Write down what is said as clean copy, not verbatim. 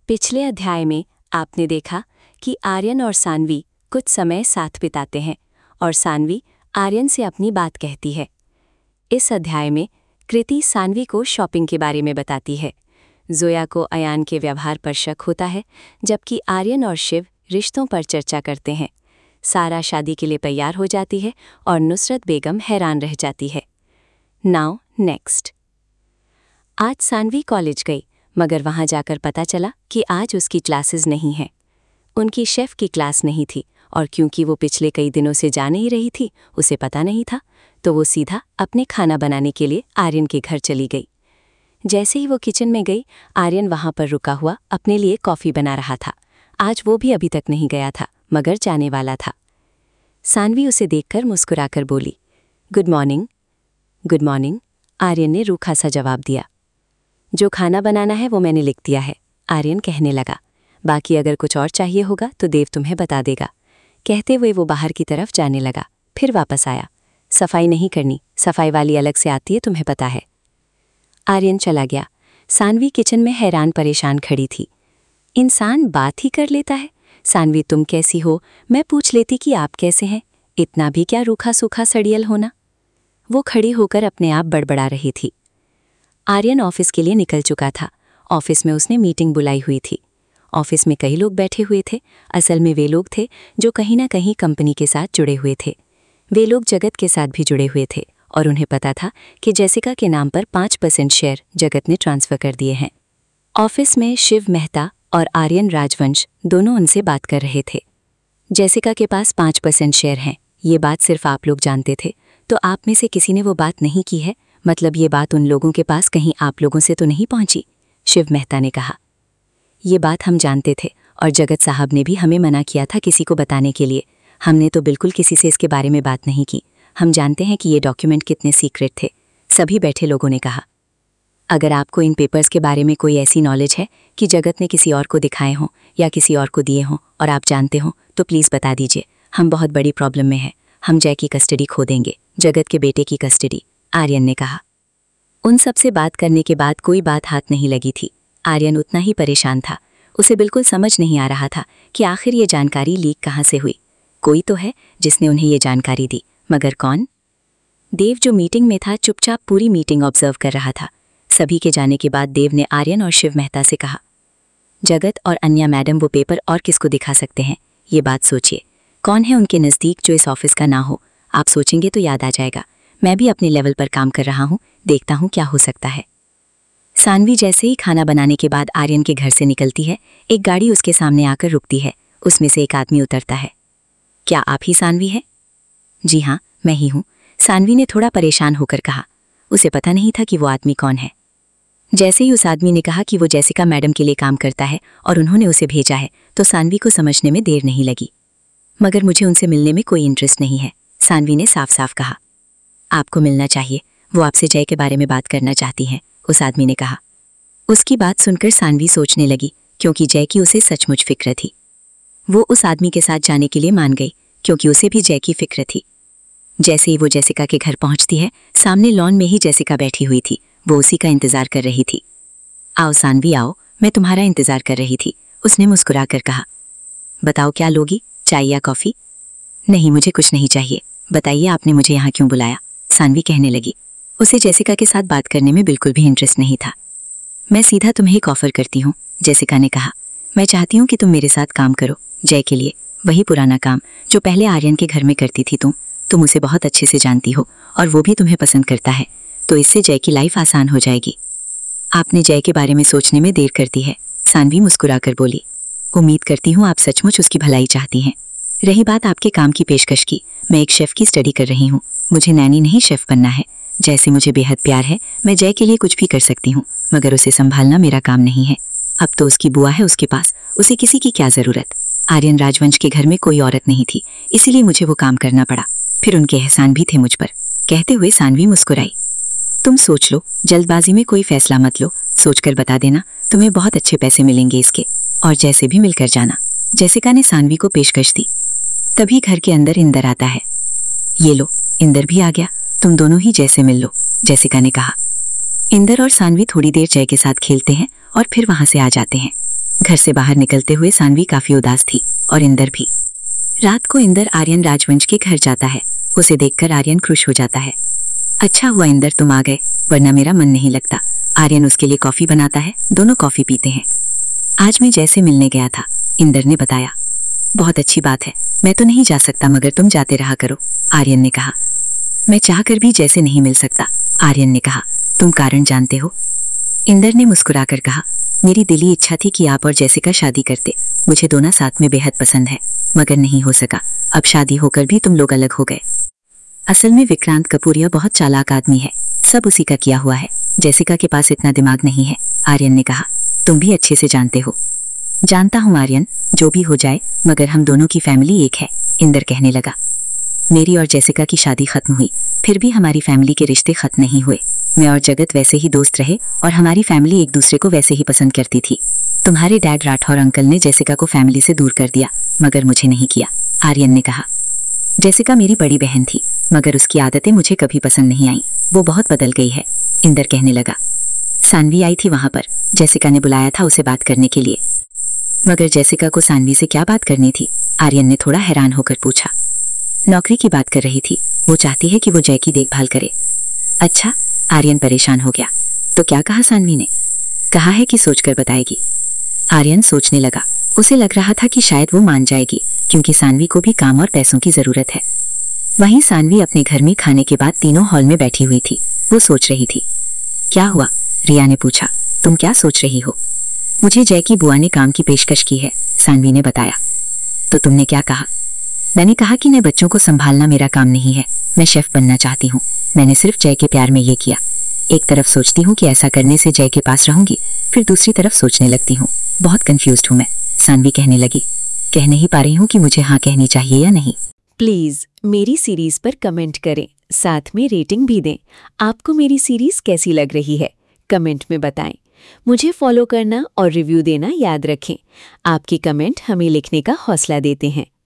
पिछले अध्याय में आपने देखा कि आर्यन और सान्वी कुछ समय साथ बिताते हैं और सान्वी आर्यन से अपनी बात कहती है। इस अध्याय में कृति सान्वी को शॉपिंग के बारे में बताती है। जोया को अयान के व्यवहार पर शक होता है, जबकि आर्यन और शिव रिश्तों पर चर्चा करते हैं। सारा शादी के लिए तैयार हो जाती है और नुसरत बेगम हैरान रह जाती है। Now next. आज सान्वी कॉलेज गई, मगर वहां जाकर पता चला कि आज उसकी क्लासेस नहीं हैं। उनकी शेफ की क्लास नहीं थी और क्योंकि वो पिछले कई दिनों से जा नहीं रही थी, उसे पता नहीं था, तो वो सीधा अपने खाना बनाने के लिए आर्यन के घर चली गई। जैसे ही वो किचन में गई, आर्यन वहां पर रुका हुआ अपने लिए कॉफ़ी बना रहा था। आज वो भी अभी तक नहीं गया था, मगर जाने वाला था। सान्वी उसे देखकर मुस्कुराकर बोली, good morning. Good morning, Aryan ने रूखा सा जवाब दिया। जो खाना बनाना है वो मैंने लिख दिया है, आर्यन कहने लगा। बाकी अगर कुछ और चाहिए होगा तो देव तुम्हें बता देगा। कहते हुए वो बाहर की तरफ जाने लगा, फिर वापस आया। सफाई नहीं करनी, सफाई वाली अलग से आती है, तुम्हें पता है। आर्यन चला गया। सान्वी किचन में हैरान परेशान खड़ी थी। इंसान बात ही कर लेता है। सान्वी तुम कैसी हो, मैं पूछ लेती कि आप कैसे हैं। इतना भी क्या रूखा सूखा सड़ियल होना। वो खड़ी होकर अपने आप बड़बड़ा रही थी। आर्यन ऑफिस के लिए निकल चुका था। ऑफिस में उसने मीटिंग बुलाई हुई थी। ऑफिस में कई लोग बैठे हुए थे। असल में वे लोग थे जो कहीं ना कहीं कंपनी के साथ जुड़े हुए थे। वे लोग जगत के साथ भी जुड़े हुए थे और उन्हें पता था कि जेसिका के नाम पर 5% शेयर जगत ने ट्रांसफ़र कर दिए हैं। ऑफिस में शिव मेहता और आर्यन राजवंश दोनों उनसे बात कर रहे थे। जेसिका के पास 5% शेयर हैं, ये बात सिर्फ आप लोग जानते थे, तो आप में से किसी ने वो बात नहीं की है। मतलब ये बात उन लोगों के पास कहीं आप लोगों से तो नहीं पहुंची, शिव मेहता ने कहा। ये बात हम जानते थे और जगत साहब ने भी हमें मना किया था किसी को बताने के लिए। हमने तो बिल्कुल किसी से इसके बारे में बात नहीं की। हम जानते हैं कि ये डॉक्यूमेंट कितने सीक्रेट थे, सभी बैठे लोगों ने कहा। अगर आपको इन पेपर्स के बारे में कोई ऐसी नॉलेज है कि जगत ने किसी और को दिखाए हों या किसी और को दिए हों और आप जानते हो तो प्लीज़ बता दीजिए। हम बहुत बड़ी प्रॉब्लम में हैं। हम जय की कस्टडी खो देंगे, जगत के बेटे की कस्टडी, आर्यन ने कहा। उन सब से बात करने के बाद कोई बात हाथ नहीं लगी थी। आर्यन उतना ही परेशान था। उसे बिल्कुल समझ नहीं आ रहा था कि आखिर ये जानकारी लीक कहाँ से हुई। कोई तो है जिसने उन्हें ये जानकारी दी, मगर कौन? देव जो मीटिंग में था चुपचाप पूरी मीटिंग ऑब्जर्व कर रहा था। सभी के जाने के बाद देव ने आर्यन और शिव मेहता से कहा, जगत और अन्या मैडम वो पेपर और किसको दिखा सकते हैं, ये बात सोचिए। कौन है उनके नज़दीक जो इस ऑफिस का ना हो? आप सोचेंगे तो याद आ जाएगा। मैं भी अपने लेवल पर काम कर रहा हूँ, देखता हूँ क्या हो सकता है। सान्वी जैसे ही खाना बनाने के बाद आर्यन के घर से निकलती है, एक गाड़ी उसके सामने आकर रुकती है। उसमें से एक आदमी उतरता है। क्या आप ही सान्वी हैं? जी हाँ, मैं ही हूँ, सान्वी ने थोड़ा परेशान होकर कहा। उसे पता नहीं था कि वो आदमी कौन है। जैसे ही उस आदमी ने कहा कि वो जेसिका मैडम के लिए काम करता है और उन्होंने उसे भेजा है, तो सान्वी को समझने में देर नहीं लगी। मगर मुझे उनसे मिलने में कोई इंटरेस्ट नहीं है, सान्वी ने साफ साफ कहा। आपको मिलना चाहिए, वो आपसे जय के बारे में बात करना चाहती हैं, उस आदमी ने कहा। उसकी बात सुनकर सान्वी सोचने लगी, क्योंकि जय की उसे सचमुच फिक्र थी। वो उस आदमी के साथ जाने के लिए मान गई, क्योंकि उसे भी जय की फिक्र थी। जैसे ही वो जेसिका के घर पहुंचती है, सामने लॉन में ही जेसिका बैठी हुई थी। वो उसी का इंतजार कर रही थी। आओ सान्वी आओ, मैं तुम्हारा इंतजार कर रही थी, उसने मुस्कुरा कर कहा। बताओ क्या लोगी, चाय या कॉफ़ी? नहीं, मुझे कुछ नहीं चाहिए। बताइए आपने मुझे यहाँ क्यों बुलाया, सान्वी कहने लगी। उसे जेसिका के साथ बात करने में बिल्कुल भी इंटरेस्ट नहीं था। मैं सीधा तुम्हें एक ऑफ़र करती हूँ, जेसिका ने कहा। मैं चाहती हूँ कि तुम मेरे साथ काम करो, जय के लिए, वही पुराना काम जो पहले आर्यन के घर में करती थी तुम उसे बहुत अच्छे से जानती हो और वो भी तुम्हें पसंद करता है, तो इससे जय की लाइफ आसान हो जाएगी। आपने जय के बारे में सोचने में देर कर दी है, सान्वी मुस्कुराकर बोली। उम्मीद करती हूँ आप सचमुच उसकी भलाई चाहती हैं। रही बात आपके काम की पेशकश की, मैं एक शेफ़ की स्टडी कर रही हूँ। मुझे नैनी नहीं शेफ़ बनना है। जैसे मुझे बेहद प्यार है, मैं जय के लिए कुछ भी कर सकती हूँ, मगर उसे संभालना मेरा काम नहीं है। अब तो उसकी बुआ है उसके पास, उसे किसी की क्या ज़रूरत। आर्यन राजवंश के घर में कोई औरत नहीं थी, इसीलिए मुझे वो काम करना पड़ा। फिर उनके एहसान भी थे मुझ पर। कहते हुए सान्वी मुस्कुराई। तुम सोच लो, जल्दबाजी में कोई फैसला मत लो, सोचकर बता देना, तुम्हें बहुत अच्छे पैसे मिलेंगे इसके, और जैसे भी मिलकर जाना, जेसिका ने सान्वी को पेशकश दी। तभी घर के अंदर इंदर आता है। ये लो, इंदर भी आ गया, तुम दोनों ही जैसे मिल लो, जेसिका ने कहा। इंदर और सान्वी थोड़ी देर जय के साथ खेलते हैं और फिर वहां से आ जाते हैं। घर से बाहर निकलते हुए सानवी काफी उदास थी और इंदर भी। रात को इंदर आर्यन राजवंश के घर जाता है। उसे देखकर आर्यन खुश हो जाता है। अच्छा हुआ इंदर तुम आ गए, वरना मेरा मन नहीं लगता। आर्यन उसके लिए कॉफी बनाता है। दोनों कॉफी पीते हैं। आज मैं जैसे मिलने गया था, इंदर ने बताया। बहुत अच्छी बात है। मैं तो नहीं जा सकता, मगर तुम जाते रहा करो, आर्यन ने कहा। मैं चाहकर भी जैसे नहीं मिल सकता, आर्यन ने कहा। तुम कारण जानते हो? इंदर ने मुस्कुराकर कहा। मेरी दिली इच्छा थी कि आप और जैसिका शादी करते। मुझे दोनों साथ में बेहद पसंद है, मगर नहीं हो सका। अब शादी होकर भी तुम लोग अलग हो गए। असल में विक्रांत कपूरिया बहुत चालाक आदमी है। सब उसी का किया हुआ है। जैसिका के पास इतना दिमाग नहीं है, आर्यन ने कहा। तुम भी अच्छे से जानते हो। जानता हूँ आर्यन, जो भी हो जाए, मगर हम दोनों की फैमिली एक है, इंदर कहने लगा। मेरी और जैसिका की शादी खत्म हुई, फिर भी हमारी फैमिली के रिश्ते खत्म नहीं हुए। मैं और जगत वैसे ही दोस्त रहे और हमारी फैमिली एक दूसरे को वैसे ही पसंद करती थी। तुम्हारे डैड राठौर अंकल ने जैसिका को फैमिली से दूर कर दिया, मगर मुझे नहीं किया, आर्यन ने कहा। जैसिका मेरी बड़ी बहन थी, मगर उसकी आदतें मुझे कभी पसंद नहीं आईं। वो बहुत बदल गई है, इंदर कहने लगा। सानवी आई थी वहां पर। जैसिका ने बुलाया था उसे बात करने के लिए। मगर जैसिका को सानवी से क्या बात करनी थी? आर्यन ने थोड़ा हैरान होकर पूछा। नौकरी की बात कर रही थी। वो चाहती है कि वो जय की देखभाल करे। अच्छा, आर्यन परेशान हो गया। तो क्या कहा सानवी ने? कहा है कि सोचकर बताएगी। आर्यन सोचने लगा। उसे लग रहा था कि शायद वो मान जाएगी, क्योंकि सानवी को भी काम और पैसों की जरूरत है। वहीं सानवी अपने घर में खाने के बाद तीनों हॉल में बैठी हुई थी। वो सोच रही थी। क्या हुआ? रिया ने पूछा। तुम क्या सोच रही हो? मुझे जय की बुआ ने काम की पेशकश की है, सानवी ने बताया। तो तुमने क्या कहा? मैंने कहा कि मैं बच्चों को संभालना मेरा काम नहीं है। मैं शेफ बनना चाहती हूँ। मैंने सिर्फ जय के प्यार में ये किया। एक तरफ सोचती हूँ कि ऐसा करने से जय के पास रहूंगी, फिर दूसरी तरफ सोचने लगती हूँ। बहुत कंफ्यूज्ड हूँ मैं, सानवी कहने लगी। कह नहीं पा रही हूँ कि मुझे हाँ कहनी चाहिए या नहीं। प्लीज़ मेरी सीरीज़ पर कमेंट करें, साथ में रेटिंग भी दें। आपको मेरी सीरीज़ कैसी लग रही है, कमेंट में बताएं। मुझे फॉलो करना और रिव्यू देना याद रखें। आपके कमेंट हमें लिखने का हौसला देते हैं।